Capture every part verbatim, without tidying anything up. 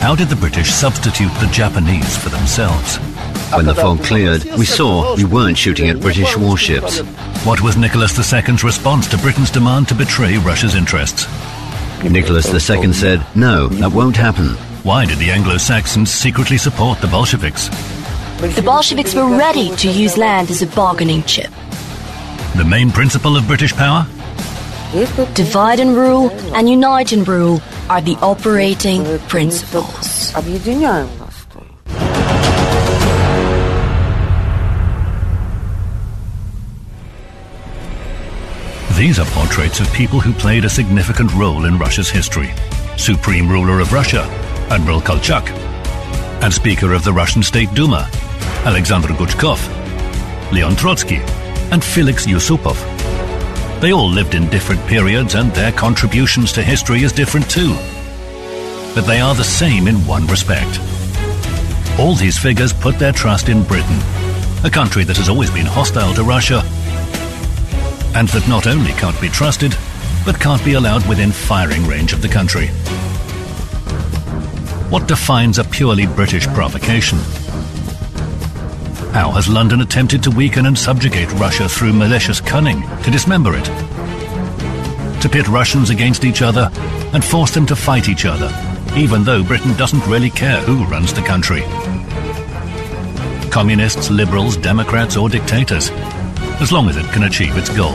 How did the British substitute the Japanese for themselves? When the fog cleared, we saw we weren't shooting at British warships. What was Nicholas the Second's response to Britain's demand to betray Russia's interests? Nicholas the Second said, no, that won't happen. Why did the Anglo-Saxons secretly support the Bolsheviks? The Bolsheviks were ready to use land as a bargaining chip. The main principle of British power? Divide and rule and unite and rule are the operating principles. These are portraits of people who played a significant role in Russia's history. Supreme ruler of Russia, Admiral Kolchak, and Speaker of the Russian State Duma, Alexander Guchkov, Leon Trotsky, and Felix Yusupov. They all lived in different periods and their contributions to history is different too. But they are the same in one respect. All these figures put their trust in Britain, a country that has always been hostile to Russia, and that not only can't be trusted, but can't be allowed within firing range of the country. What defines a purely British provocation? How has London attempted to weaken and subjugate Russia through malicious cunning to dismember it? To pit Russians against each other and force them to fight each other, even though Britain doesn't really care who runs the country. Communists, liberals, Democrats or dictators, as long as it can achieve its goal.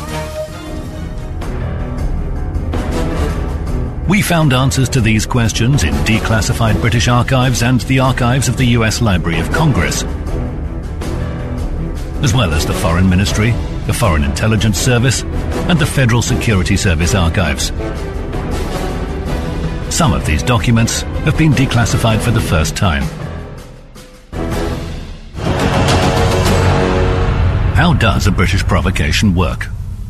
We found answers to these questions in declassified British archives and the archives of the U S Library of Congress, as well as the Foreign Ministry, the Foreign Intelligence Service, and the Federal Security Service archives. Some of these documents have been declassified for the first time. How does a British provocation work?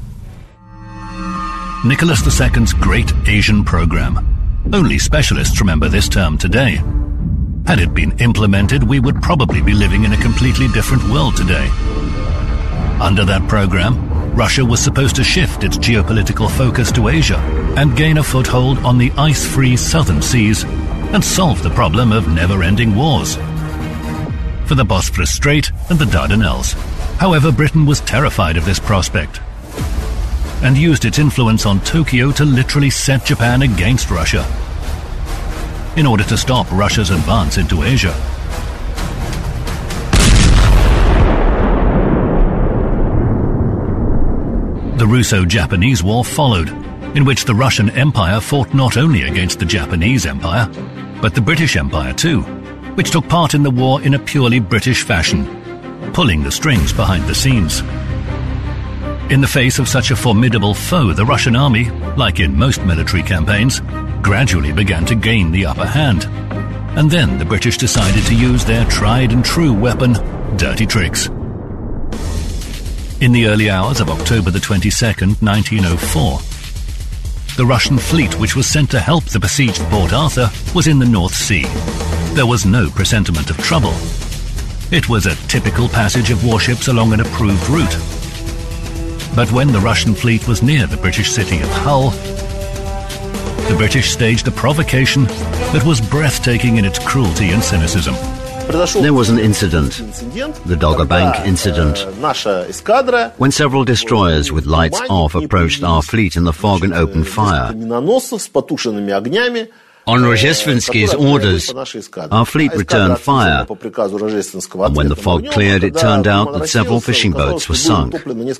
Nicholas the Second's Great Asian Programme. Only specialists remember this term today. Had it been implemented, we would probably be living in a completely different world today. Under that program, Russia was supposed to shift its geopolitical focus to Asia and gain a foothold on the ice-free southern seas and solve the problem of never-ending wars for the Bosphorus Strait and the Dardanelles. However, Britain was terrified of this prospect and used its influence on Tokyo to literally set Japan against Russia in order to stop Russia's advance into Asia. The Russo-Japanese War followed, in which the Russian Empire fought not only against the Japanese Empire, but the British Empire too, which took part in the war in a purely British fashion, pulling the strings behind the scenes. In the face of such a formidable foe, the Russian army, like in most military campaigns, gradually began to gain the upper hand. And then the British decided to use their tried and true weapon, dirty tricks. In the early hours of October the twenty-second, nineteen oh four, the Russian fleet which was sent to help the besieged Port Arthur was in the North Sea. There was no presentiment of trouble. It was a typical passage of warships along an approved route. But when the Russian fleet was near the British city of Hull, the British staged a provocation that was breathtaking in its cruelty and cynicism. There was an incident, the Dogger Bank incident, when several destroyers with lights off approached our fleet in the fog and opened fire. On Rozhestvensky's orders, our fleet returned fire, and when the fog cleared, it turned out that several fishing boats were sunk.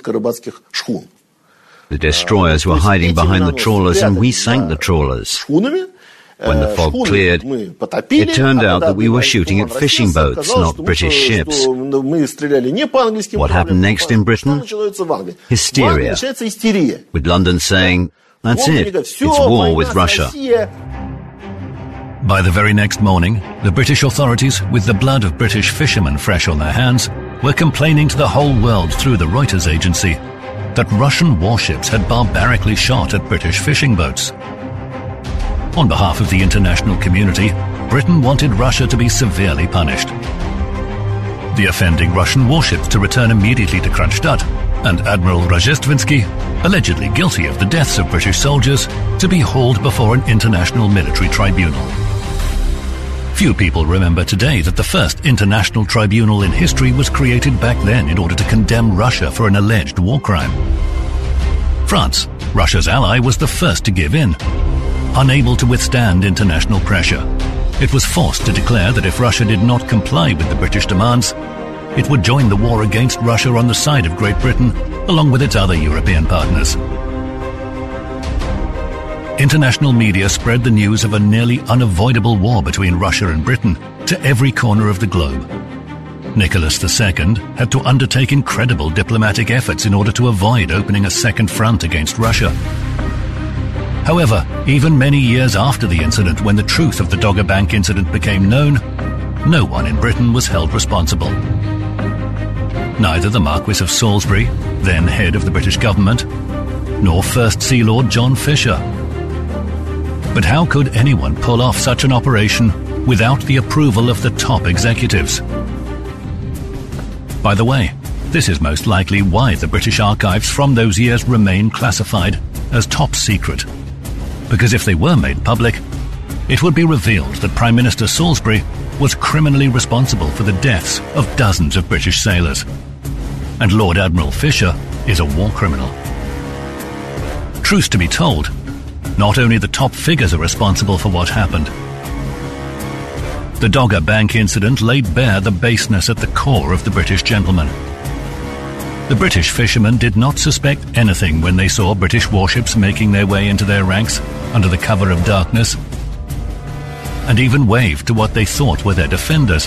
The destroyers were hiding behind the trawlers, and we sank the trawlers. When the fog cleared, it turned out that we were shooting at fishing boats, not British ships. What happened next in Britain? Hysteria, with London saying, "That's it, it's war with Russia." By the very next morning, the British authorities, with the blood of British fishermen fresh on their hands, were complaining to the whole world through the Reuters agency that Russian warships had barbarically shot at British fishing boats. On behalf of the international community, Britain wanted Russia to be severely punished. The offending Russian warships to return immediately to Kronstadt, and Admiral Rozhestvensky, allegedly guilty of the deaths of British soldiers, to be hauled before an international military tribunal. Few people remember today that the first international tribunal in history was created back then in order to condemn Russia for an alleged war crime. France, Russia's ally, was the first to give in. Unable to withstand international pressure, it was forced to declare that if Russia did not comply with the British demands, it would join the war against Russia on the side of Great Britain, along with its other European partners. International media spread the news of a nearly unavoidable war between Russia and Britain to every corner of the globe. Nicholas the Second had to undertake incredible diplomatic efforts in order to avoid opening a second front against Russia. However, even many years after the incident, when the truth of the Dogger Bank incident became known, no one in Britain was held responsible. Neither the Marquis of Salisbury, then head of the British government, nor First Sea Lord John Fisher. But how could anyone pull off such an operation without the approval of the top executives? By the way, this is most likely why the British archives from those years remain classified as top secret. Because if they were made public, it would be revealed that Prime Minister Salisbury was criminally responsible for the deaths of dozens of British sailors. And Lord Admiral Fisher is a war criminal. Truth to be told, not only the top figures are responsible for what happened. The Dogger Bank incident laid bare the baseness at the core of the British gentleman. The British fishermen did not suspect anything when they saw British warships making their way into their ranks under the cover of darkness, and even waved to what they thought were their defenders.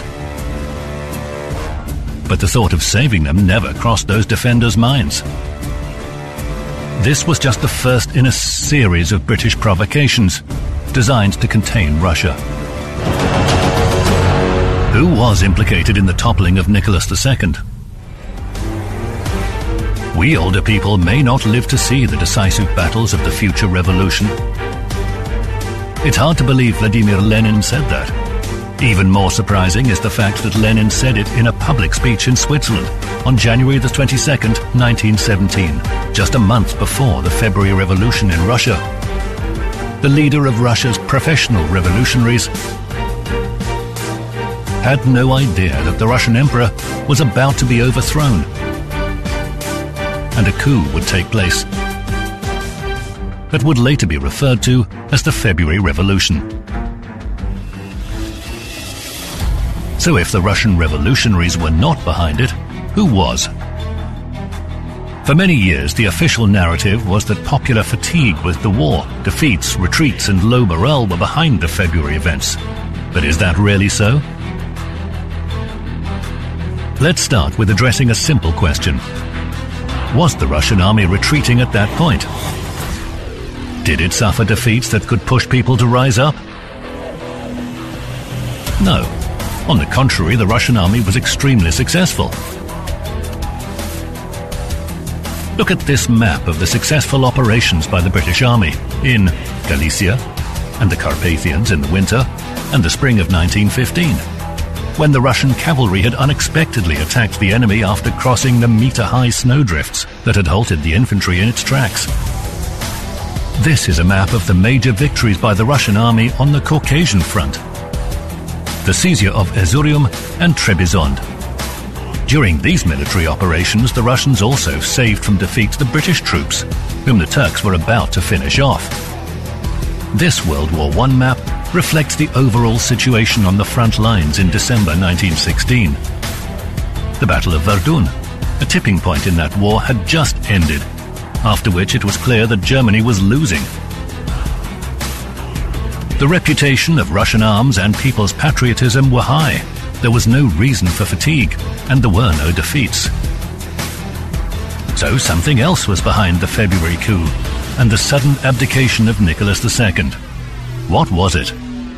But the thought of saving them never crossed those defenders' minds. This was just the first in a series of British provocations designed to contain Russia. Who was implicated in the toppling of Nicholas the Second? We older people may not live to see the decisive battles of the future revolution. It's hard to believe Vladimir Lenin said that. Even more surprising is the fact that Lenin said it in a public speech in Switzerland on January the twenty-second, nineteen seventeen, just a month before the February Revolution in Russia. The leader of Russia's professional revolutionaries had no idea that the Russian emperor was about to be overthrown, and a coup would take place that would later be referred to as the February Revolution. So if the Russian revolutionaries were not behind it, who was? For many years, the official narrative was that popular fatigue with the war, defeats, retreats, and low morale were behind the February events. But is that really so? Let's start with addressing a simple question. Was the Russian army retreating at that point? Did it suffer defeats that could push people to rise up? No. On the contrary, the Russian army was extremely successful. Look at this map of the successful operations by the British Army in Galicia and the Carpathians in the winter and the spring of nineteen fifteen, when the Russian cavalry had unexpectedly attacked the enemy after crossing the meter-high snowdrifts that had halted the infantry in its tracks. This is a map of the major victories by the Russian army on the Caucasian front, the seizure of Erzurum and Trebizond. During these military operations, the Russians also saved from defeat the British troops, whom the Turks were about to finish off. This World War One map reflects the overall situation on the front lines in December nineteen sixteen. The Battle of Verdun, a tipping point in that war, had just ended, after which it was clear that Germany was losing. The reputation of Russian arms and people's patriotism were high. There was no reason for fatigue, and there were no defeats. So something else was behind the February coup and the sudden abdication of Nicholas the Second. What was it?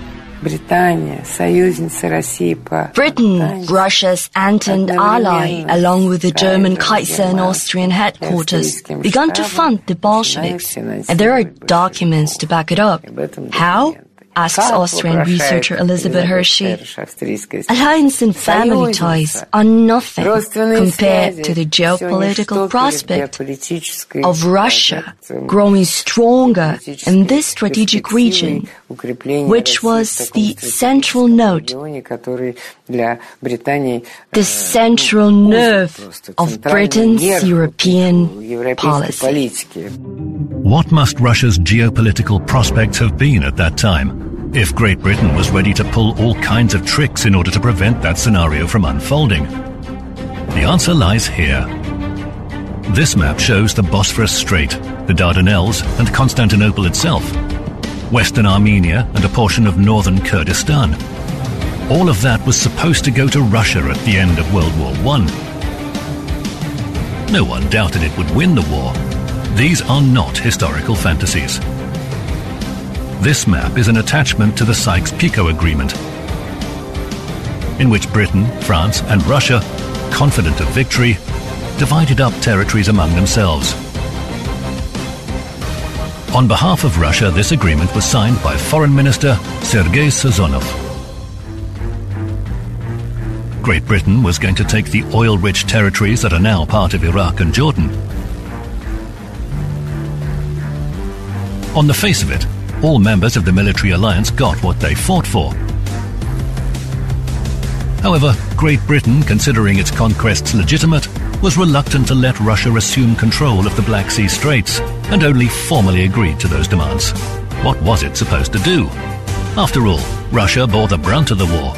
Britain, Russia's entente ally, along with the German Kaiser and Austrian headquarters, began to fund the Bolsheviks, and there are documents to back it up. How? asks Austrian researcher Elizabeth Hershey. Alliance and family ties are nothing compared to the geopolitical prospect of Russia growing stronger in this strategic region, which was the central note, the central nerve of Britain's European policy. What must Russia's geopolitical prospects have been at that time, if Great Britain was ready to pull all kinds of tricks in order to prevent that scenario from unfolding? The answer lies here. This map shows the Bosphorus Strait, the Dardanelles, and Constantinople itself, western Armenia and a portion of northern Kurdistan. All of that was supposed to go to Russia at the end of World War One. No one doubted it would win the war. These are not historical fantasies. This map is an attachment to the Sykes-Picot Agreement, in which Britain, France, and Russia, confident of victory, divided up territories among themselves. On behalf of Russia, this agreement was signed by Foreign Minister Sergei Sazonov. Great Britain was going to take the oil-rich territories that are now part of Iraq and Jordan. On the face of it, all members of the military alliance got what they fought for. However, Great Britain, considering its conquests legitimate, was reluctant to let Russia assume control of the Black Sea Straits, and only formally agreed to those demands. What was it supposed to do? After all, Russia bore the brunt of the war.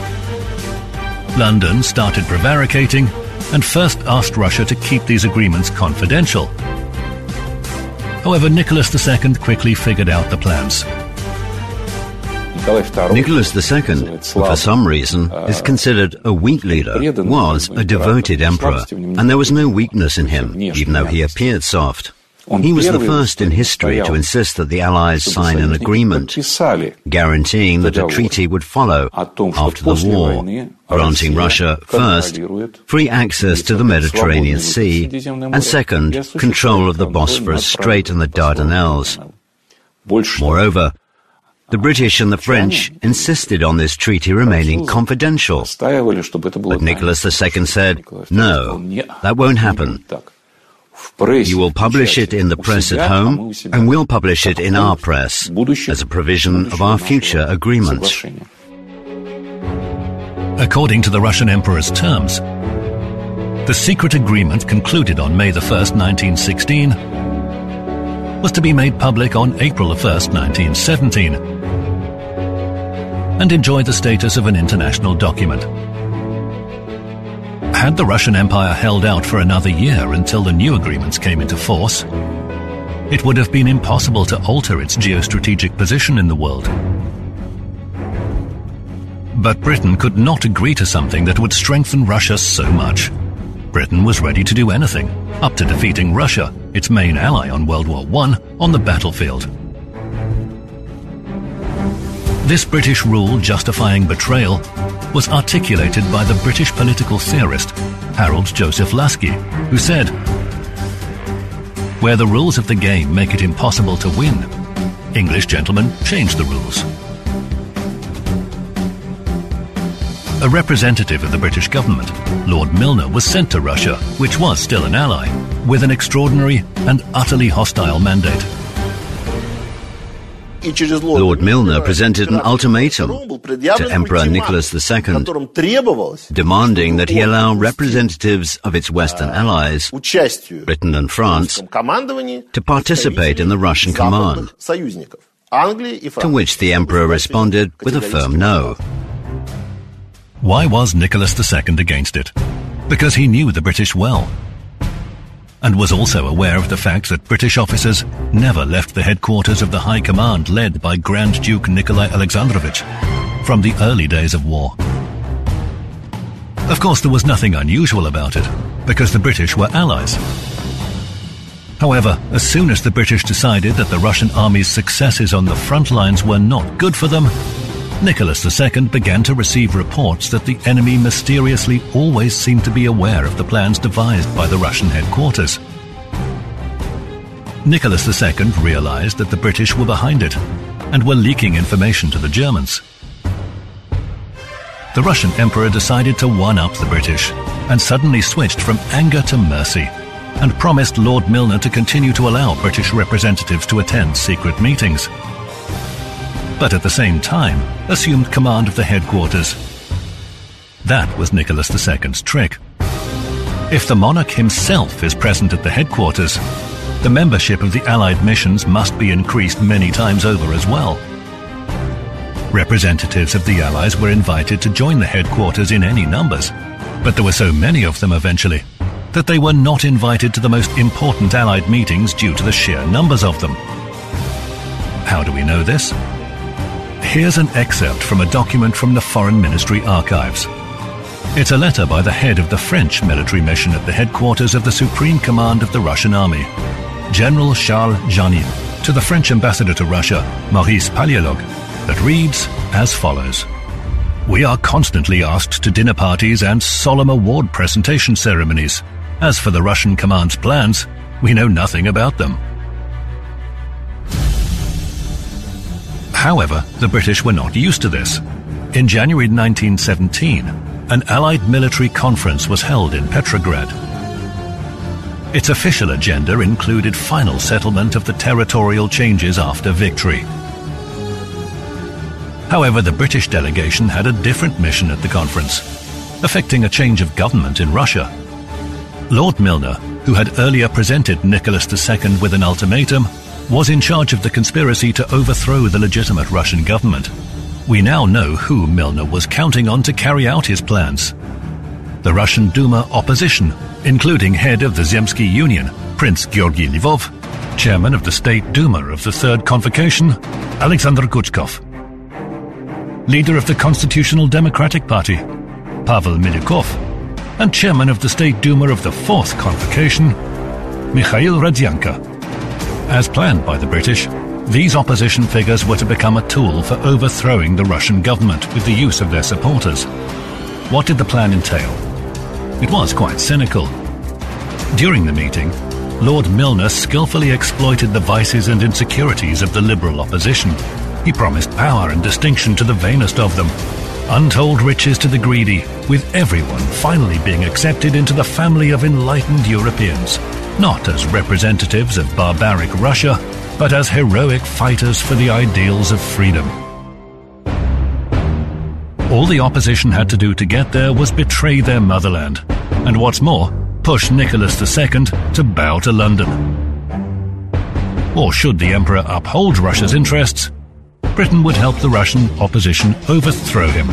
London started prevaricating and first asked Russia to keep these agreements confidential. However, Nicholas the Second quickly figured out the plans. Nicholas the Second, for some reason, is considered a weak leader, was a devoted emperor, and there was no weakness in him, even though he appeared soft. He was the first in history to insist that the Allies sign an agreement, guaranteeing that a treaty would follow after the war, granting Russia, first, free access to the Mediterranean Sea, and second, control of the Bosphorus Strait and the Dardanelles. Moreover, the British and the French insisted on this treaty remaining confidential, but Nicholas the Second said, "No, that won't happen. You will publish it in the press at home, and we'll publish it in our press, as a provision of our future agreement." According to the Russian emperor's terms, the secret agreement concluded on May the first, nineteen sixteen, was to be made public on April the first, nineteen seventeen, and enjoy the status of an international document. Had the Russian Empire held out for another year until the new agreements came into force, it would have been impossible to alter its geostrategic position in the world. But Britain could not agree to something that would strengthen Russia so much. Britain was ready to do anything, up to defeating Russia, its main ally on World War One, on the battlefield. This British rule justifying betrayal was articulated by the British political theorist Harold Joseph Lasky, who said, "Where the rules of the game make it impossible to win, English gentlemen change the rules." A representative of the British government, Lord Milner, was sent to Russia, which was still an ally, with an extraordinary and utterly hostile mandate. Lord Milner presented an ultimatum to Emperor Nicholas the Second, demanding that he allow representatives of its Western allies, Britain and France, to participate in the Russian command, to which the Emperor responded with a firm no. Why was Nicholas the Second against it? Because he knew the British well, and was also aware of the fact that British officers never left the headquarters of the High Command led by Grand Duke Nikolai Alexandrovich from the early days of war. Of course, there was nothing unusual about it, because the British were allies. However, as soon as the British decided that the Russian army's successes on the front lines were not good for them, Nicholas the Second began to receive reports that the enemy mysteriously always seemed to be aware of the plans devised by the Russian headquarters. Nicholas the Second realized that the British were behind it, and were leaking information to the Germans. The Russian emperor decided to one-up the British and suddenly switched from anger to mercy and promised Lord Milner to continue to allow British representatives to attend secret meetings. But at the same time, assumed command of the headquarters. That was Nicholas the Second's trick. If the monarch himself is present at the headquarters, the membership of the Allied missions must be increased many times over as well. Representatives of the Allies were invited to join the headquarters in any numbers, but there were so many of them eventually that they were not invited to the most important Allied meetings due to the sheer numbers of them. How do we know this? Here's an excerpt from a document from the Foreign Ministry archives. It's a letter by the head of the French military mission at the headquarters of the Supreme Command of the Russian Army, General Charles Janin, to the French ambassador to Russia, Maurice Paliolog, that reads as follows. We are constantly asked to dinner parties and solemn award presentation ceremonies. As for the Russian command's plans, we know nothing about them. However, the British were not used to this. In January nineteen seventeen, an Allied military conference was held in Petrograd. Its official agenda included final settlement of the territorial changes after victory. However, the British delegation had a different mission at the conference, affecting a change of government in Russia. Lord Milner, who had earlier presented Nicholas the Second with an ultimatum, was in charge of the conspiracy to overthrow the legitimate Russian government. We now know who Milner was counting on to carry out his plans. The Russian Duma opposition, including head of the Zemsky Union, Prince Georgy Lvov, chairman of the State Duma of the Third Convocation, Alexander Kuchkov, leader of the Constitutional Democratic Party, Pavel Milyukov, and chairman of the State Duma of the Fourth Convocation, Mikhail Rodzianko. As planned by the British, these opposition figures were to become a tool for overthrowing the Russian government with the use of their supporters. What did the plan entail? It was quite cynical. During the meeting, Lord Milner skillfully exploited the vices and insecurities of the liberal opposition. He promised power and distinction to the vainest of them, untold riches to the greedy, with everyone finally being accepted into the family of enlightened Europeans, not as representatives of barbaric Russia, but as heroic fighters for the ideals of freedom. All the opposition had to do to get there was betray their motherland, and what's more, push Nicholas the Second to bow to London. Or should the Emperor uphold Russia's interests, Britain would help the Russian opposition overthrow him.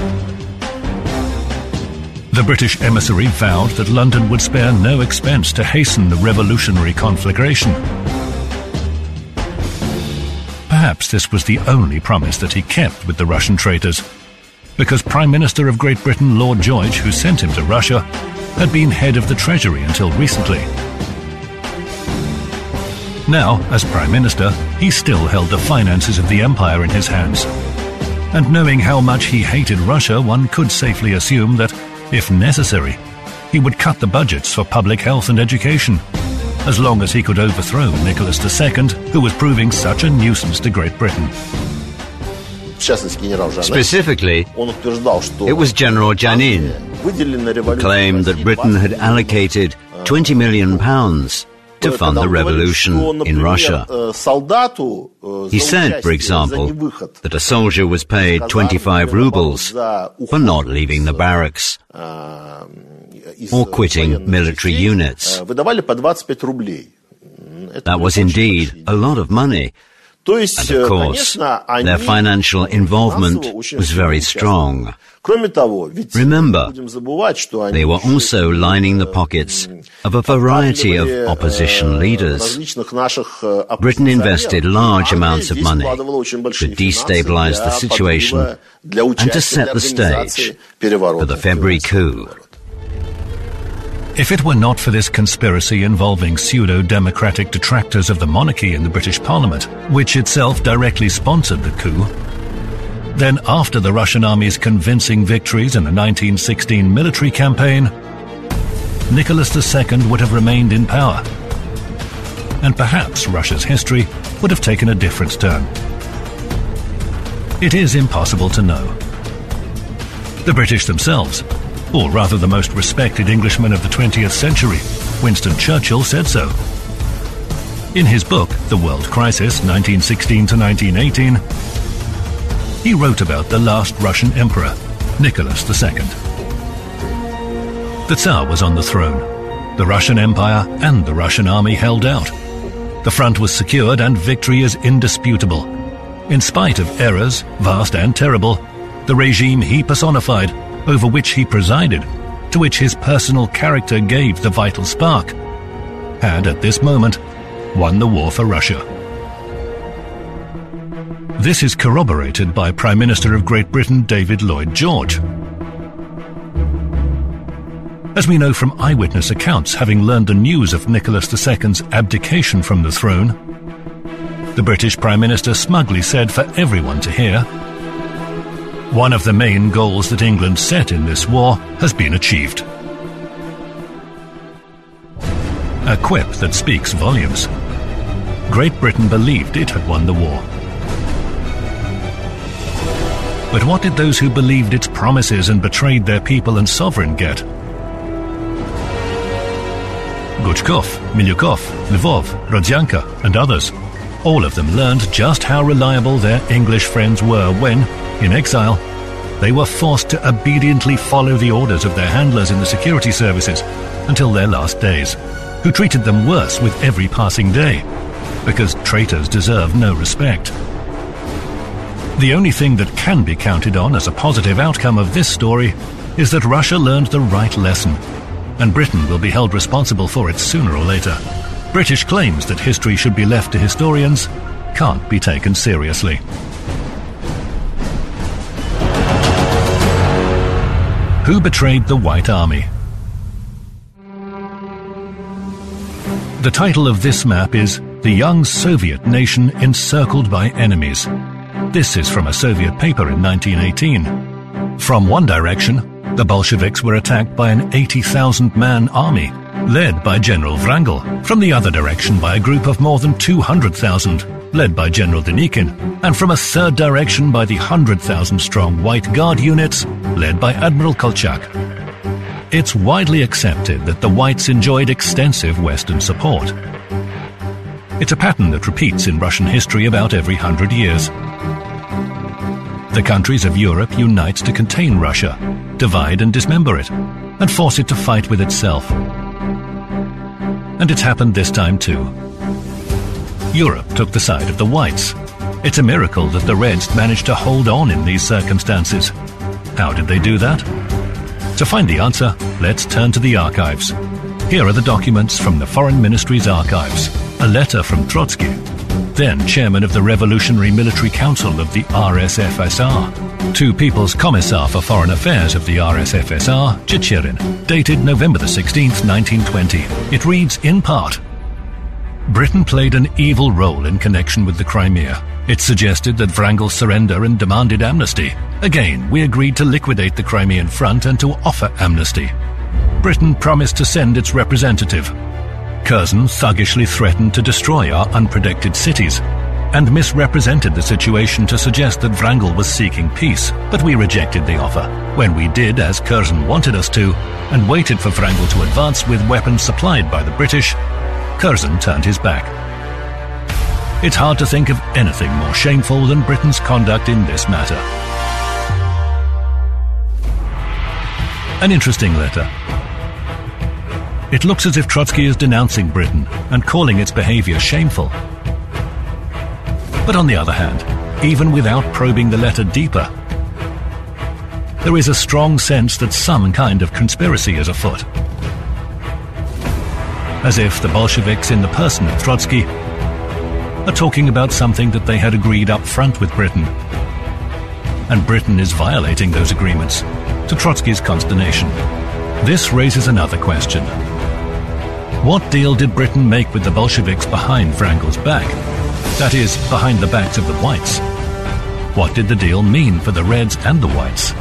The British emissary vowed that London would spare no expense to hasten the revolutionary conflagration. Perhaps this was the only promise that he kept with the Russian traitors, because Prime Minister of Great Britain Lord George, who sent him to Russia, had been head of the Treasury until recently. Now, as Prime Minister, he still held the finances of the empire in his hands. And knowing how much he hated Russia, one could safely assume that, if necessary, he would cut the budgets for public health and education, as long as he could overthrow Nicholas the Second, who was proving such a nuisance to Great Britain. Specifically, it was General Janin who claimed that Britain had allocated twenty million pounds to fund the revolution in Russia. He said, for example, that a soldier was paid twenty-five rubles for not leaving the barracks or quitting military units. That was indeed a lot of money. And of course, their financial involvement was very strong. Remember, they were also lining the pockets of a variety of opposition leaders. Britain invested large amounts of money to destabilize the situation and to set the stage for the February coup. If it were not for this conspiracy involving pseudo-democratic detractors of the monarchy in the British Parliament, which itself directly sponsored the coup, then after the Russian army's convincing victories in the nineteen sixteen military campaign, Nicholas the Second would have remained in power. And perhaps Russia's history would have taken a different turn. It is impossible to know. The British themselves, or rather the most respected Englishman of the twentieth century, Winston Churchill, said so. In his book, The World Crisis, nineteen sixteen to nineteen eighteen, he wrote about the last Russian emperor, Nicholas the Second. The Tsar was on the throne. The Russian Empire and the Russian army held out. The front was secured and victory is indisputable. In spite of errors, vast and terrible, the regime he personified, over which he presided, to which his personal character gave the vital spark, had at this moment won the war for Russia. This is corroborated by Prime Minister of Great Britain David Lloyd George. As we know from eyewitness accounts, having learned the news of Nicholas the Second's abdication from the throne, the British Prime Minister smugly said for everyone to hear, "One of the main goals that England set in this war has been achieved." A quip that speaks volumes. Great Britain believed it had won the war. But what did those who believed its promises and betrayed their people and sovereign get? Guchkov, Milyukov, Lvov, Rodzyanka, and others. All of them learned just how reliable their English friends were when, in exile, they were forced to obediently follow the orders of their handlers in the security services until their last days, who treated them worse with every passing day, because traitors deserve no respect. The only thing that can be counted on as a positive outcome of this story is that Russia learned the right lesson, and Britain will be held responsible for it sooner or later. British claims that history should be left to historians can't be taken seriously. Who betrayed the White Army? The title of this map is The Young Soviet Nation Encircled by Enemies. This is from a Soviet paper in nineteen eighteen. From one direction, the Bolsheviks were attacked by an eighty thousand man army, led by General Wrangel. From the other direction by a group of more than two hundred thousand, led by General Denikin. And from a third direction by the one hundred thousand strong White Guard units, led by Admiral Kolchak. It's widely accepted that the Whites enjoyed extensive Western support. It's a pattern that repeats in Russian history about every hundred years. The countries of Europe unite to contain Russia, divide and dismember it, and force it to fight with itself. And it's happened this time too. Europe took the side of the Whites. It's a miracle that the Reds managed to hold on in these circumstances. How did they do that? To find the answer, let's turn to the archives. Here are the documents from the Foreign Ministry's archives. A letter from Trotsky, then chairman of the Revolutionary Military Council of the R S F S R, to People's Commissar for Foreign Affairs of the R S F S R, Chicherin, dated November the sixteenth, nineteen twenty. It reads in part, Britain played an evil role in connection with the Crimea. It suggested that Wrangel surrender and demanded amnesty. Again, we agreed to liquidate the Crimean front and to offer amnesty. Britain promised to send its representative. Curzon thuggishly threatened to destroy our unprotected cities and misrepresented the situation to suggest that Wrangel was seeking peace, but we rejected the offer. When we did as Curzon wanted us to and waited for Wrangel to advance with weapons supplied by the British, Curzon turned his back. It's hard to think of anything more shameful than Britain's conduct in this matter. An interesting letter. It looks as if Trotsky is denouncing Britain and calling its behavior shameful. But on the other hand, even without probing the letter deeper, there is a strong sense that some kind of conspiracy is afoot. As if the Bolsheviks, in the person of Trotsky, are talking about something that they had agreed up front with Britain, and Britain is violating those agreements, to Trotsky's consternation. This raises another question. What deal did Britain make with the Bolsheviks behind Wrangel's back? That is, behind the backs of the Whites. What did the deal mean for the Reds and the Whites?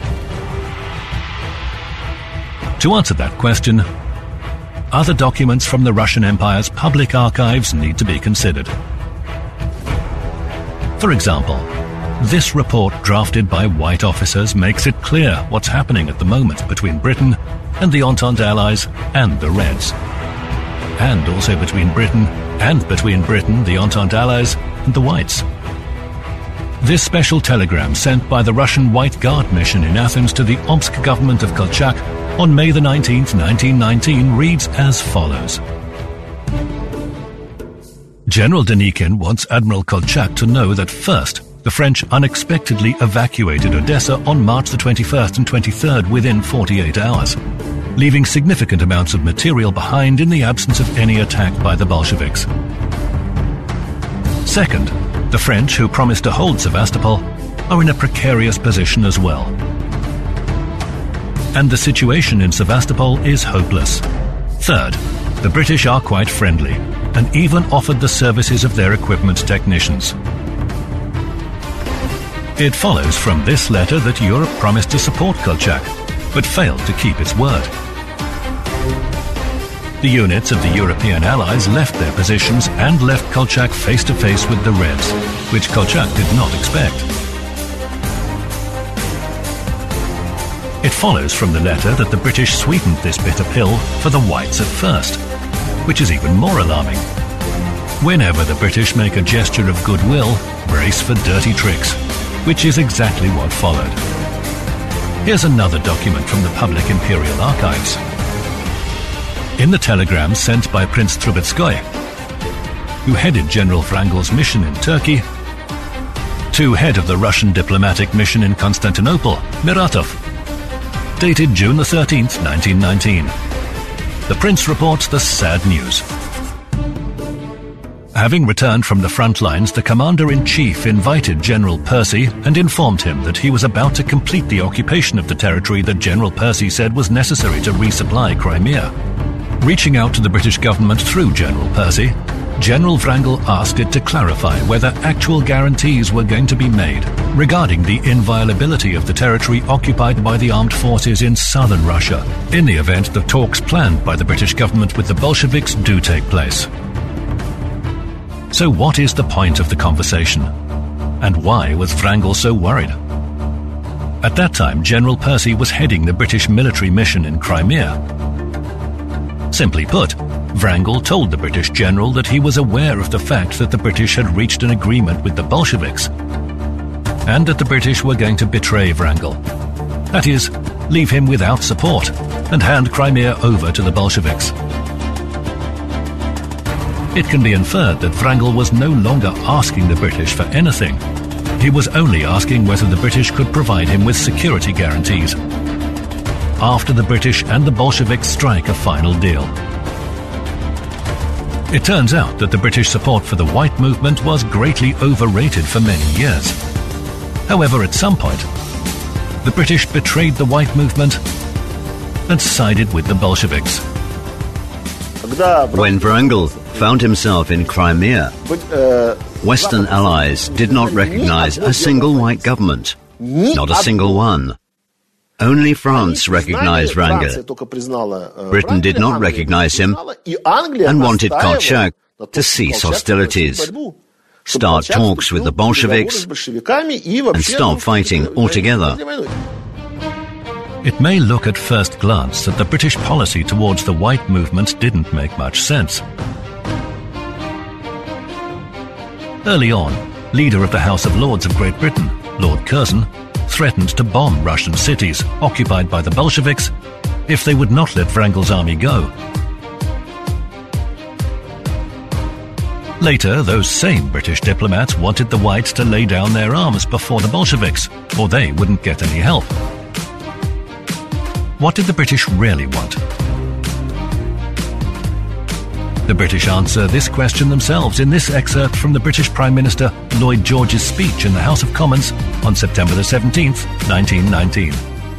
To answer that question, other documents from the Russian Empire's public archives need to be considered. For example, This report, drafted by white officers, makes it clear what's happening at the moment between Britain and the Entente allies and the Reds. And also between Britain and between Britain, the Entente allies, and the Whites. This special telegram sent by the Russian White Guard mission in Athens to the Omsk government of Kolchak on May the nineteenth, nineteen nineteen reads as follows. General Denikin wants Admiral Kolchak to know that first, the French unexpectedly evacuated Odessa on March the twenty-first and twenty-third within forty-eight hours, leaving significant amounts of material behind in the absence of any attack by the Bolsheviks. Second, the French, who promised to hold Sevastopol, are in a precarious position as well. And the situation in Sevastopol is hopeless. Third, the British are quite friendly and even offered the services of their equipment technicians. It follows from this letter that Europe promised to support Kolchak, but failed to keep its word. The units of the European allies left their positions and left Kolchak face to face with the Reds, which Kolchak did not expect. It follows from the letter that the British sweetened this bitter pill for the Whites at first, which is even more alarming. Whenever the British make a gesture of goodwill, brace for dirty tricks, which is exactly what followed. Here's another document from the public Imperial Archives. In the telegram sent by Prince Trubetskoy, who headed General Wrangel's mission in Turkey, to head of the Russian diplomatic mission in Constantinople, Muratov, dated June the thirteenth, nineteen nineteen. The Prince reports the sad news. Having returned from the front lines, the Commander-in-Chief invited General Percy and informed him that he was about to complete the occupation of the territory that General Percy said was necessary to resupply Crimea. Reaching out to the British government through General Percy, General Wrangel asked it to clarify whether actual guarantees were going to be made regarding the inviolability of the territory occupied by the armed forces in southern Russia, in the event the talks planned by the British government with the Bolsheviks do take place. So what is the point of the conversation? And why was Wrangel so worried? At that time, General Percy was heading the British military mission in Crimea. Simply put, Wrangel told the British general that he was aware of the fact that the British had reached an agreement with the Bolsheviks, and that the British were going to betray Wrangel. That is, leave him without support, and hand Crimea over to the Bolsheviks. It can be inferred that Wrangel was no longer asking the British for anything. He was only asking whether the British could provide him with security guarantees after the British and the Bolsheviks strike a final deal. It turns out that the British support for the White movement was greatly overrated for many years. However, at some point, the British betrayed the White movement and sided with the Bolsheviks. When Wrangel found himself in Crimea, Western allies did not recognize a single white government, not a single one. Only France recognized Wrangel. Britain did not recognize him and wanted Kolchak to cease hostilities, start talks with the Bolsheviks, and stop fighting altogether. It may look at first glance that the British policy towards the White movement didn't make much sense. Early on, leader of the House of Lords of Great Britain, Lord Curzon, threatened to bomb Russian cities occupied by the Bolsheviks if they would not let Wrangel's army go. Later, those same British diplomats wanted the Whites to lay down their arms before the Bolsheviks, or they wouldn't get any help. What did the British really want? The British answer this question themselves in this excerpt from the British Prime Minister Lloyd George's speech in the House of Commons on September the seventeenth, nineteen nineteen.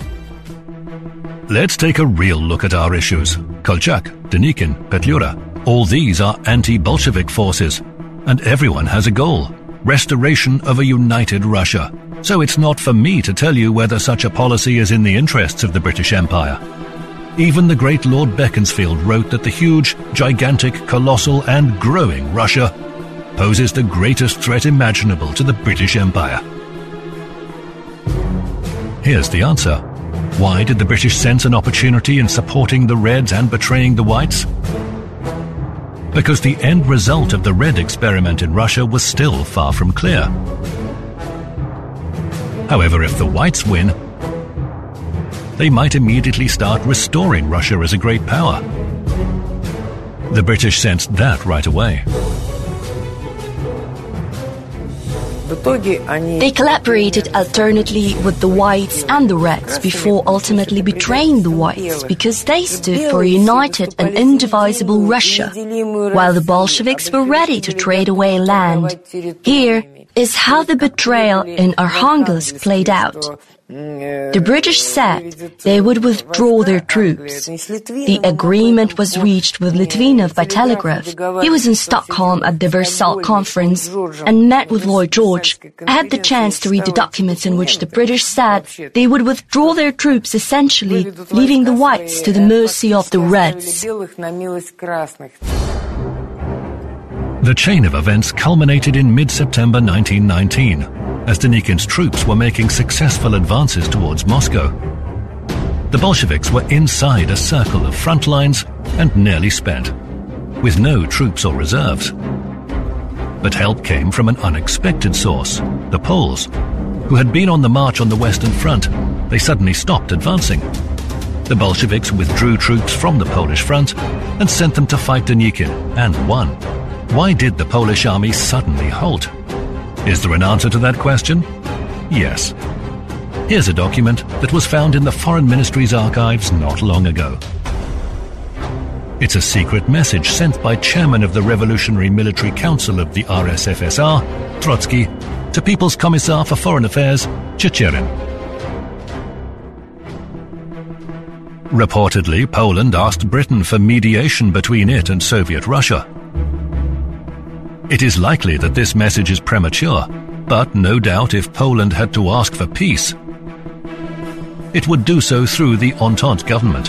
Let's take a real look at our issues. Kolchak, Denikin, Petlura, all these are anti-Bolshevik forces, and everyone has a goal: restoration of a united Russia. So it's not for me to tell you whether such a policy is in the interests of the British Empire. Even the great Lord Beaconsfield wrote that the huge, gigantic, colossal and growing Russia poses the greatest threat imaginable to the British Empire. Here's the answer. Why did the British sense an opportunity in supporting the Reds and betraying the Whites? Because the end result of the Red experiment in Russia was still far from clear. However, if the Whites win, they might immediately start restoring Russia as a great power. The British sensed that right away. They collaborated alternately with the Whites and the Reds before ultimately betraying the Whites because they stood for a united and indivisible Russia, while the Bolsheviks were ready to trade away land. Here is how the betrayal in Arkhangelsk played out. The British said they would withdraw their troops. The agreement was reached with Litvinov by telegraph. He was in Stockholm at the Versailles Conference and met with Lloyd George. I had the chance to read the documents in which the British said they would withdraw their troops, essentially leaving the Whites to the mercy of the Reds. The chain of events culminated in mid-September nineteen nineteen, as Denikin's troops were making successful advances towards Moscow. The Bolsheviks were inside a circle of front lines and nearly spent, with no troops or reserves. But help came from an unexpected source, the Poles, who had been on the march on the Western Front. They suddenly stopped advancing. The Bolsheviks withdrew troops from the Polish front and sent them to fight Denikin, and won. Why did the Polish army suddenly halt? Is there an answer to that question? Yes. Here's a document that was found in the Foreign Ministry's archives not long ago. It's a secret message sent by chairman of the Revolutionary Military Council of the R S F S R, Trotsky, to People's Commissar for Foreign Affairs, Chicherin. Reportedly, Poland asked Britain for mediation between it and Soviet Russia. It is likely that this message is premature, but no doubt if Poland had to ask for peace, it would do so through the Entente government.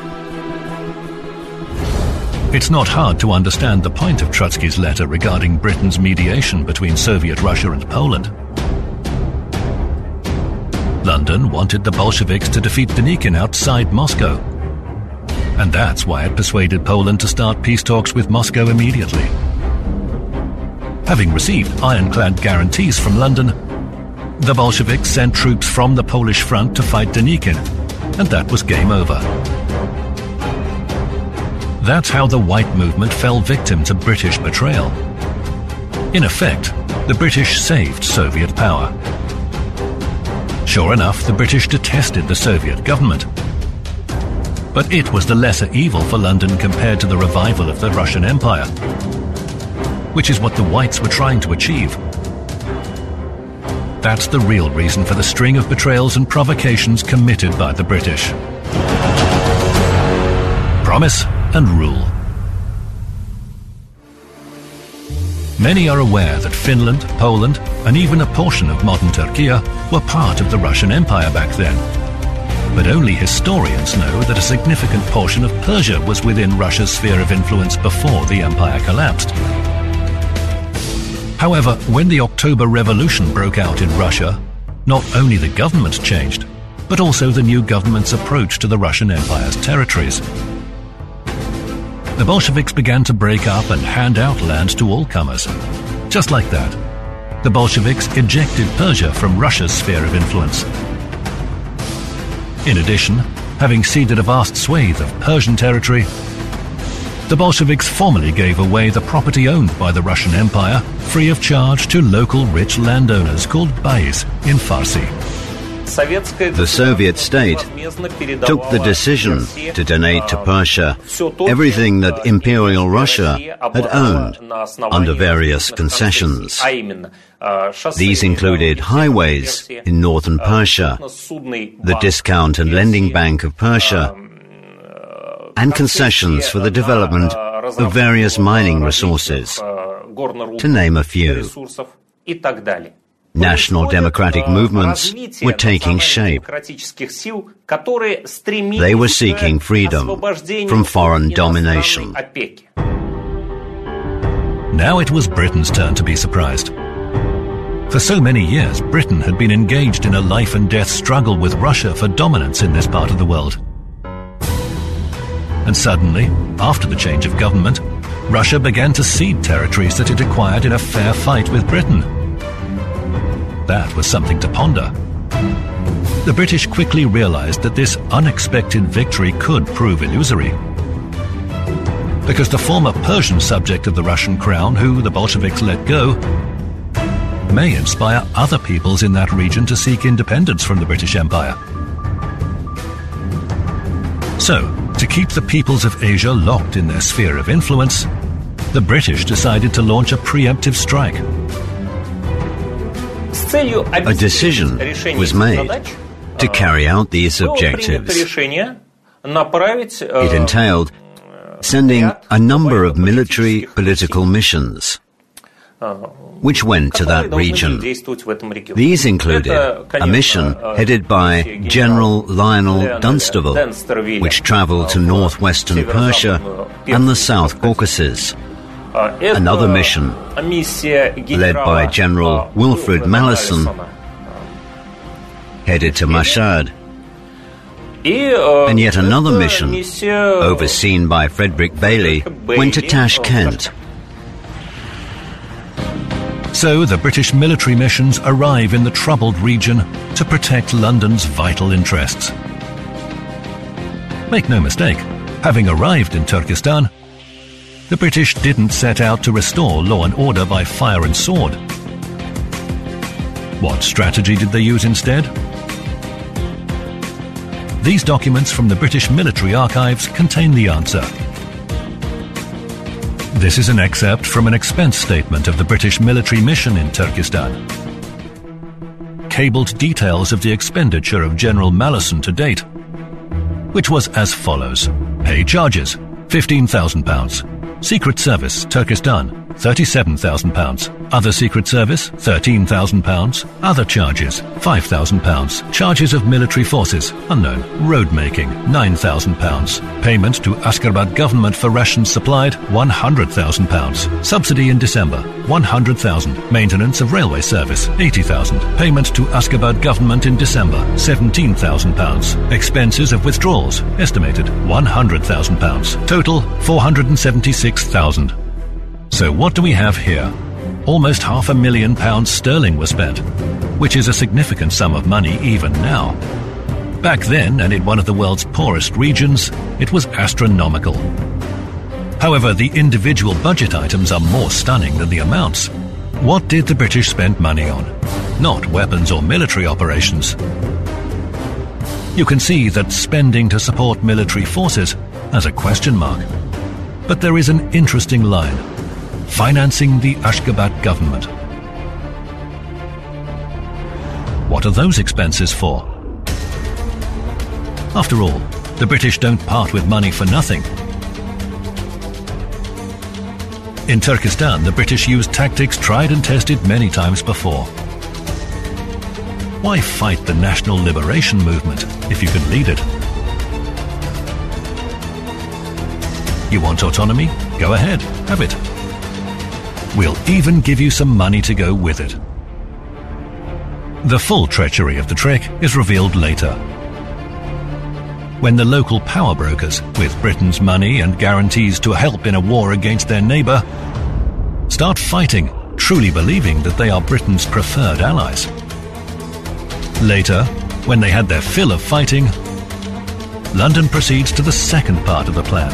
It's not hard to understand the point of Trotsky's letter regarding Britain's mediation between Soviet Russia and Poland. London wanted the Bolsheviks to defeat Denikin outside Moscow, and that's why it persuaded Poland to start peace talks with Moscow immediately. Having received ironclad guarantees from London, the Bolsheviks sent troops from the Polish front to fight Denikin, and that was game over. That's how the White Movement fell victim to British betrayal. In effect, the British saved Soviet power. Sure enough, the British detested the Soviet government. But it was the lesser evil for London compared to the revival of the Russian Empire, which is what the Whites were trying to achieve. That's the real reason for the string of betrayals and provocations committed by the British. Promise and rule. Many are aware that Finland, Poland, and even a portion of modern Turkey were part of the Russian Empire back then. But only historians know that a significant portion of Persia was within Russia's sphere of influence before the empire collapsed. However, when the October Revolution broke out in Russia, not only the government changed, but also the new government's approach to the Russian Empire's territories. The Bolsheviks began to break up and hand out land to all comers. Just like that, the Bolsheviks ejected Persia from Russia's sphere of influence. In addition, having ceded a vast swathe of Persian territory, the Bolsheviks formally gave away the property owned by the Russian Empire free of charge to local rich landowners called bais in Farsi. The Soviet state took the decision to donate to Persia everything that Imperial Russia had owned under various concessions. These included highways in northern Persia, the Discount and Lending Bank of Persia, and concessions for the development of various mining resources, to name a few. National democratic movements were taking shape. They were seeking freedom from foreign domination. Now it was Britain's turn to be surprised. For so many years, Britain had been engaged in a life-and-death struggle with Russia for dominance in this part of the world. And suddenly, after the change of government, Russia began to cede territories that it acquired in a fair fight with Britain. That was something to ponder. The British quickly realized that this unexpected victory could prove illusory, because the former Persian subject of the Russian crown, who the Bolsheviks let go, may inspire other peoples in that region to seek independence from the British Empire. So, to keep the peoples of Asia locked in their sphere of influence, the British decided to launch a preemptive strike. A decision was made to carry out these objectives. It entailed sending a number of military political missions which went to that region. These included a mission headed by General Lionel Dunstable, which traveled to northwestern Persia and the South Caucasus. Another mission led by General Wilfred Malleson, headed to Mashhad. And yet another mission, overseen by Frederick Bailey, went to Tashkent. So the British military missions arrive in the troubled region to protect London's vital interests. Make no mistake, having arrived in Turkestan, the British didn't set out to restore law and order by fire and sword. What strategy did they use instead? These documents from the British military archives contain the answer. This is an excerpt from an expense statement of the British military mission in Turkestan. Cabled details of the expenditure of General Malleson to date, which was as follows. Pay charges, fifteen thousand pounds. Secret Service, Turkestan, thirty-seven thousand pounds. Other Secret Service, thirteen thousand pounds. Other charges, five thousand pounds. Charges of military forces, unknown. Road making, nine thousand pounds. Payment to Ashgabat government for rations supplied, one hundred thousand pounds. Subsidy in December, one hundred thousand. Maintenance of railway service, eighty thousand. Payment to Ashgabat government in December, seventeen thousand pounds. Expenses of withdrawals, estimated, one hundred thousand pounds. Total, four hundred seventy-six thousand. So what do we have here? Almost half a million pounds sterling was spent, which is a significant sum of money even now. Back then, and in one of the world's poorest regions, it was astronomical. However, the individual budget items are more stunning than the amounts. What did the British spend money on? Not weapons or military operations. You can see that spending to support military forces has a question mark. But there is an interesting line. Financing the Ashgabat government. What are those expenses for? After all, the British don't part with money for nothing. In Turkestan, the British used tactics tried and tested many times before. Why fight the national liberation movement if you can lead it? You want autonomy? Go ahead, have it. We'll even give you some money to go with it. The full treachery of the trick is revealed later. When the local power brokers, with Britain's money and guarantees to help in a war against their neighbour, start fighting, truly believing that they are Britain's preferred allies. Later, when they had their fill of fighting, London proceeds to the second part of the plan.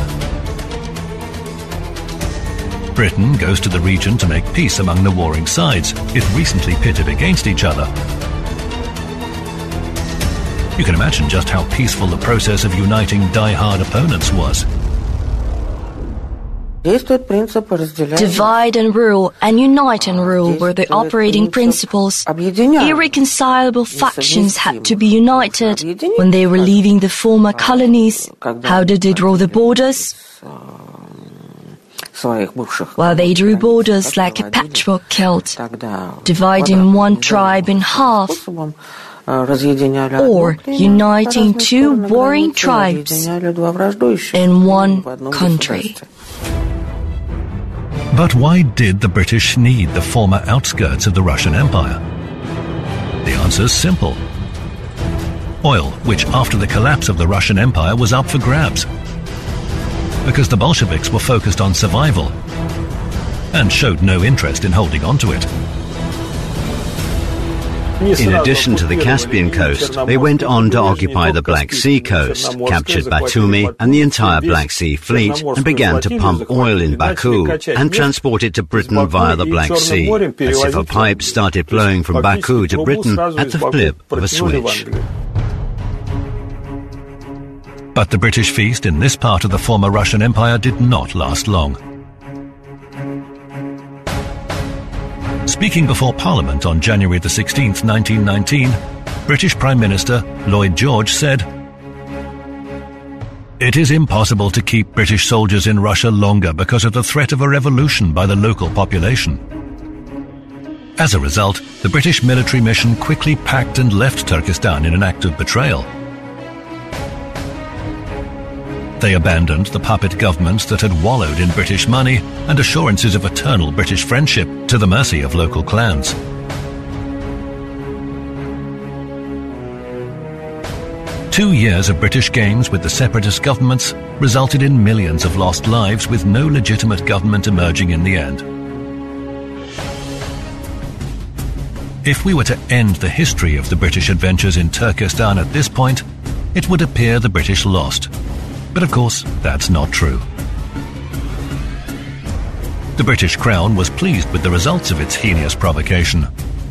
Britain goes to the region to make peace among the warring sides it recently pitted against each other. You can imagine just how peaceful the process of uniting die-hard opponents was. Divide and rule and unite and rule were the operating principles. Irreconcilable factions had to be united. When they were leaving the former colonies, how did they draw the borders? Well, they drew borders like a patchwork quilt, dividing one tribe in half, or uniting two warring tribes in one country. But why did the British need the former outskirts of the Russian Empire? The answer's simple. Oil, which after the collapse of the Russian Empire was up for grabs. Because the Bolsheviks were focused on survival and showed no interest in holding on to it. In addition to the Caspian coast, they went on to occupy the Black Sea coast, captured Batumi and the entire Black Sea fleet, and began to pump oil in Baku and transport it to Britain via the Black Sea, as if a pipe started flowing from Baku to Britain at the flip of a switch. But the British feast in this part of the former Russian Empire did not last long. Speaking before Parliament on January the sixteenth, nineteen nineteen, British Prime Minister Lloyd George said, "It is impossible to keep British soldiers in Russia longer because of the threat of a revolution by the local population." As a result, the British military mission quickly packed and left Turkestan in an act of betrayal. They abandoned the puppet governments that had wallowed in British money and assurances of eternal British friendship to the mercy of local clans. Two years of British games with the separatist governments resulted in millions of lost lives with no legitimate government emerging in the end. If we were to end the history of the British adventures in Turkestan at this point, it would appear the British lost. But of course, that's not true. The British Crown was pleased with the results of its heinous provocation.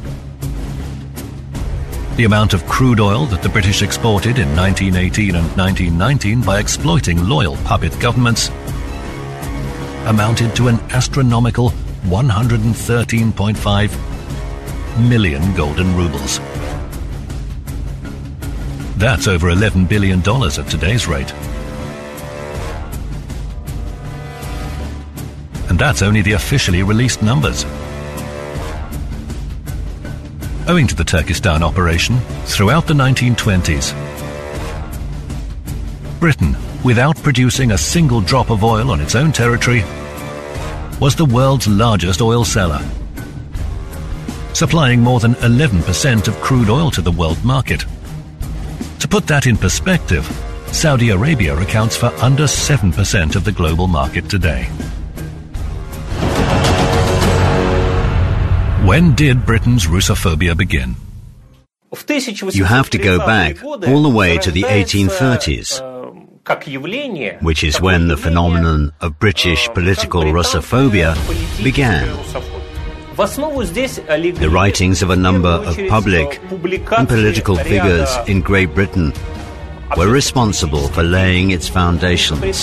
The amount of crude oil that the British exported in nineteen eighteen and nineteen nineteen by exploiting loyal puppet governments amounted to an astronomical one hundred thirteen point five million golden rubles. That's over eleven billion dollars at today's rate. And that's only the officially released numbers. Owing to the Turkestan operation, throughout the nineteen twenties, Britain, without producing a single drop of oil on its own territory, was the world's largest oil seller, supplying more than eleven percent of crude oil to the world market. To put that in perspective, Saudi Arabia accounts for under seven percent of the global market today. When did Britain's Russophobia begin? You have to go back all the way to the eighteen thirties, which is when the phenomenon of British political Russophobia began. The writings of a number of public and political figures in Great Britain were responsible for laying its foundations.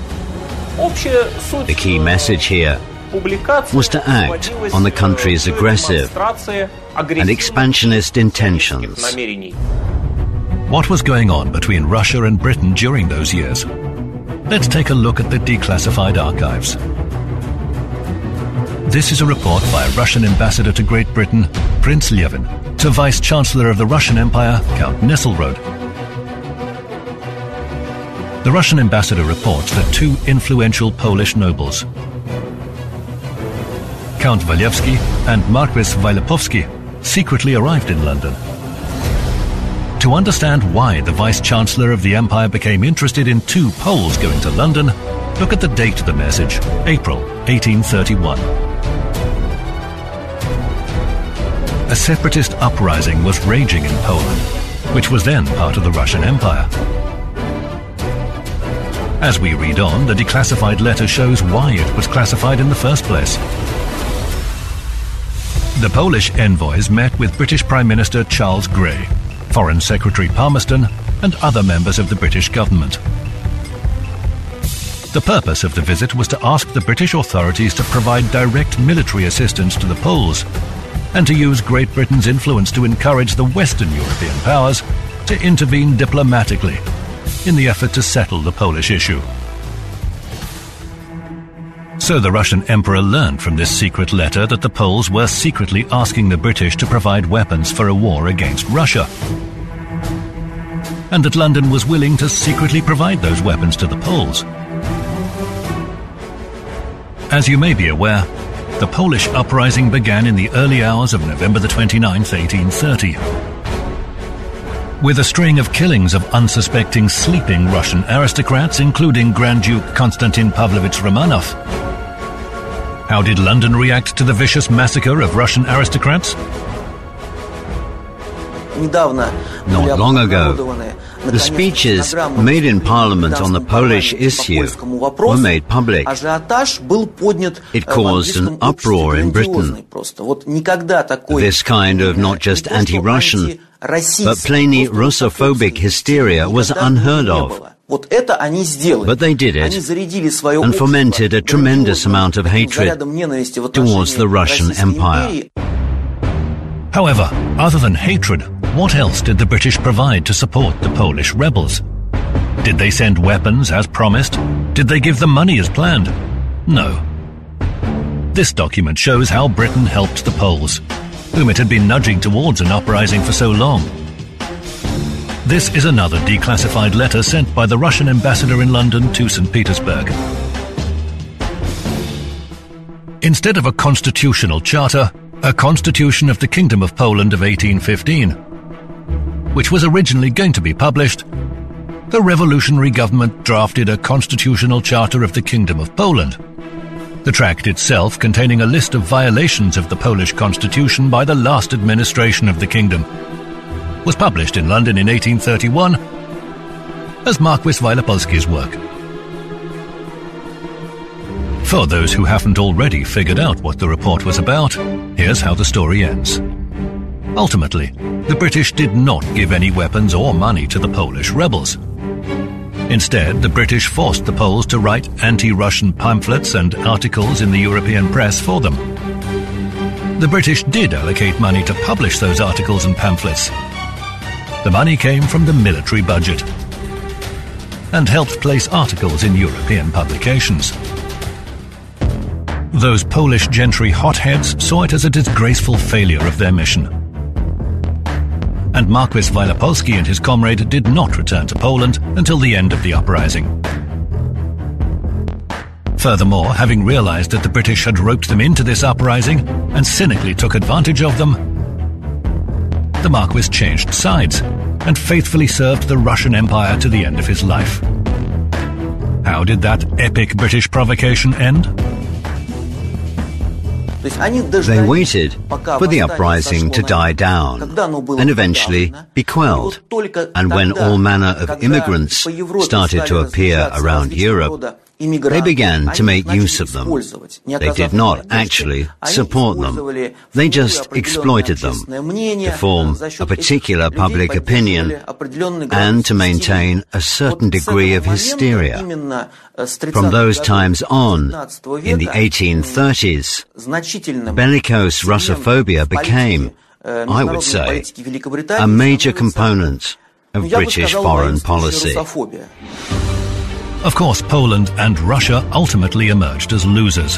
The key message here was to act on the country's aggressive and expansionist intentions. What was going on between Russia and Britain during those years? Let's take a look at the declassified archives. This is a report by Russian ambassador to Great Britain, Prince Levin, to Vice-Chancellor of the Russian Empire, Count Nesselrode. The Russian ambassador reports that two influential Polish nobles, Count Walewski and Marquis Wailepowski, secretly arrived in London. To understand why the Vice-Chancellor of the Empire became interested in two Poles going to London, look at the date of the message, April eighteen thirty-one. A separatist uprising was raging in Poland, which was then part of the Russian Empire. As we read on, the declassified letter shows why it was classified in the first place. The Polish envoys met with British Prime Minister Charles Grey, Foreign Secretary Palmerston, and other members of the British government. The purpose of the visit was to ask the British authorities to provide direct military assistance to the Poles and to use Great Britain's influence to encourage the Western European powers to intervene diplomatically in the effort to settle the Polish issue. So the Russian Emperor learned from this secret letter that the Poles were secretly asking the British to provide weapons for a war against Russia, and that London was willing to secretly provide those weapons to the Poles. As you may be aware, the Polish uprising began in the early hours of November the twenty-ninth, eighteen thirty. With a string of killings of unsuspecting sleeping Russian aristocrats, including Grand Duke Konstantin Pavlovich Romanov. How did London react to the vicious massacre of Russian aristocrats? Not long ago, the speeches made in Parliament on the Polish issue were made public. It caused an uproar in Britain. This kind of not just anti-Russian, but plainly Russophobic hysteria was unheard of. But they did it and fomented a tremendous amount of hatred towards the Russian Empire. However, other than hatred, what else did the British provide to support the Polish rebels? Did they send weapons as promised? Did they give them money as planned? No. This document shows how Britain helped the Poles, whom it had been nudging towards an uprising for so long. This is another declassified letter sent by the Russian ambassador in London to Saint Petersburg. Instead of a constitutional charter, a constitution of the Kingdom of Poland of eighteen fifteen, which was originally going to be published, the revolutionary government drafted a constitutional charter of the Kingdom of Poland. The tract itself, containing a list of violations of the Polish constitution by the last administration of the kingdom, was published in London in eighteen thirty-one as Marquis Wielopolski's work. For those who haven't already figured out what the report was about, here's how the story ends. Ultimately, the British did not give any weapons or money to the Polish rebels. Instead, the British forced the Poles to write anti-Russian pamphlets and articles in the European press for them. The British did allocate money to publish those articles and pamphlets. The money came from the military budget and helped place articles in European publications. Those Polish gentry hotheads saw it as a disgraceful failure of their mission. And Marquis Wielopolski and his comrade did not return to Poland until the end of the uprising. Furthermore, having realized that the British had roped them into this uprising and cynically took advantage of them, the Marquis changed sides and faithfully served the Russian Empire to the end of his life. How did that epic British provocation end? They waited for the uprising to die down and eventually be quelled. And when all manner of immigrants started to appear around Europe, they began to make use of them. They did not actually support them. They just exploited them to form a particular public opinion and to maintain a certain degree of hysteria. From those times on, in the eighteen thirties, bellicose Russophobia became, I would say, a major component of British foreign policy. Of course, Poland and Russia ultimately emerged as losers.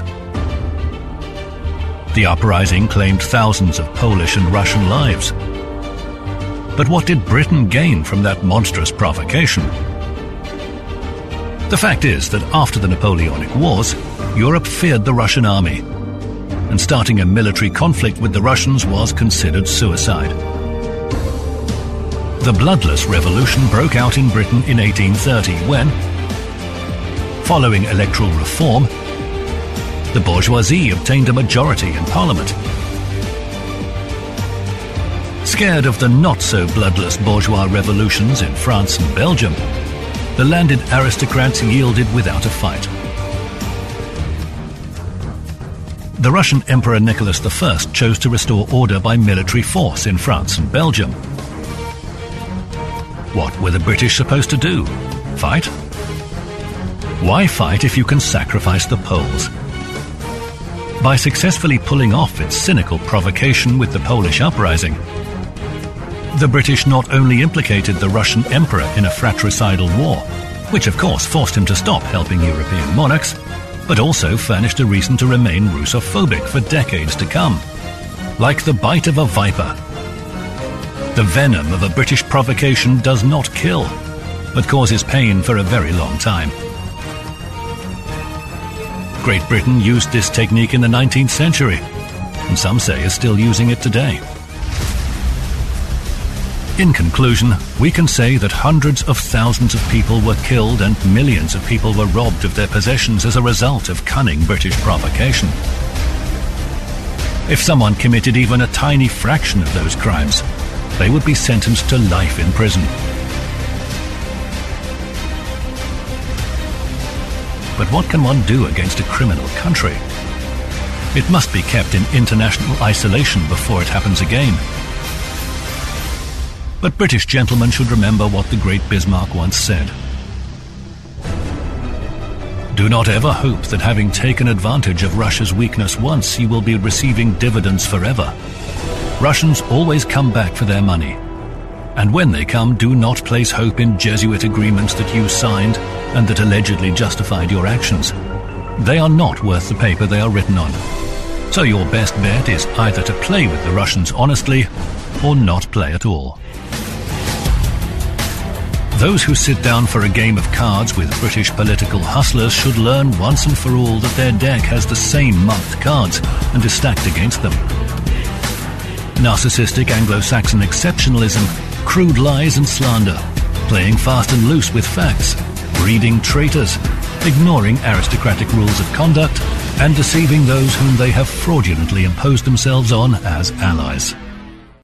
The uprising claimed thousands of Polish and Russian lives. But what did Britain gain from that monstrous provocation? The fact is that after the Napoleonic Wars, Europe feared the Russian army, and starting a military conflict with the Russians was considered suicide. The bloodless revolution broke out in Britain in eighteen thirty when, following electoral reform, the bourgeoisie obtained a majority in Parliament. Scared of the not-so-bloodless bourgeois revolutions in France and Belgium, the landed aristocrats yielded without a fight. The Russian Emperor Nicholas the First chose to restore order by military force in France and Belgium. What were the British supposed to do? Fight? Why fight if you can sacrifice the Poles? By successfully pulling off its cynical provocation with the Polish uprising, the British not only implicated the Russian Emperor in a fratricidal war, which of course forced him to stop helping European monarchs, but also furnished a reason to remain Russophobic for decades to come. Like the bite of a viper, the venom of a British provocation does not kill, but causes pain for a very long time. Great Britain used this technique in the nineteenth century, and some say is still using it today. In conclusion, we can say that hundreds of thousands of people were killed and millions of people were robbed of their possessions as a result of cunning British provocation. If someone committed even a tiny fraction of those crimes, they would be sentenced to life in prison. But what can one do against a criminal country? It must be kept in international isolation before it happens again. But British gentlemen should remember what the great Bismarck once said. Do not ever hope that having taken advantage of Russia's weakness once, you will be receiving dividends forever. Russians always come back for their money. And when they come, do not place hope in Jesuit agreements that you signed and that allegedly justified your actions. They are not worth the paper they are written on. So your best bet is either to play with the Russians honestly or not play at all. Those who sit down for a game of cards with British political hustlers should learn once and for all that their deck has the same marked cards and is stacked against them. Narcissistic Anglo-Saxon exceptionalism, crude lies and slander, playing fast and loose with facts, breeding traitors, ignoring aristocratic rules of conduct, and deceiving those whom they have fraudulently imposed themselves on as allies.